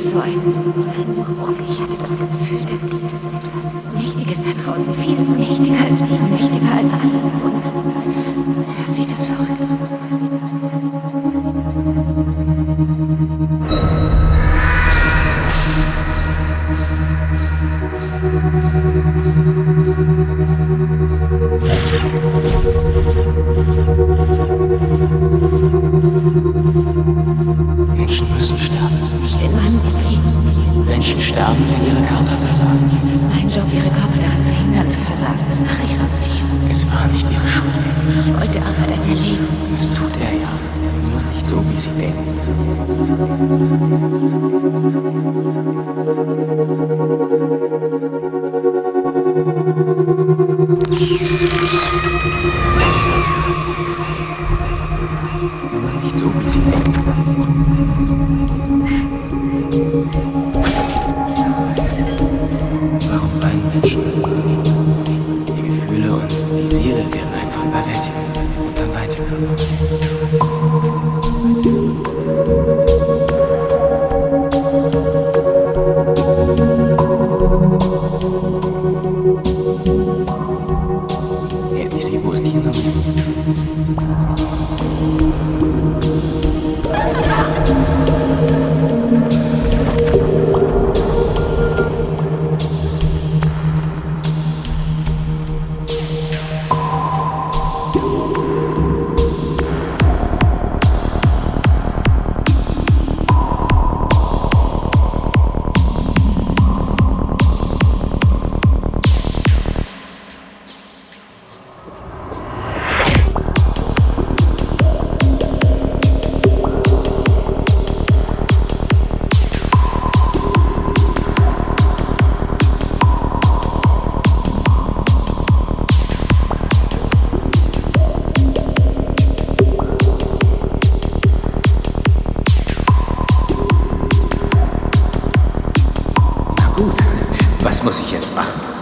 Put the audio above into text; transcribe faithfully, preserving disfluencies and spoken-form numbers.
so ein, ein Ruck. Ich hatte das Gefühl, da gibt es etwas Mächtiges da draußen. Viel mächtiger als wir, mächtiger als alles. Und hört sich das verrückt an? Menschen müssen sterben. Nicht in meinem Leben. Menschen sterben, wenn ihre Körper versagen. Es ist mein Job, ihre Körper daran zu hindern, zu versagen. Das mache ich sonst hier. Es war nicht ihre Schuld. Ich wollte aber, dass er lebt. Das tut er ja. Nur nicht so, wie sie denken. Nur nicht so, wie sie denken. Warum weinen Menschen? Die Gefühle und die Seele werden einfach überwältigen. Und dann weint der Körper. Hält die Seewurst hier noch? Was muss ich jetzt machen?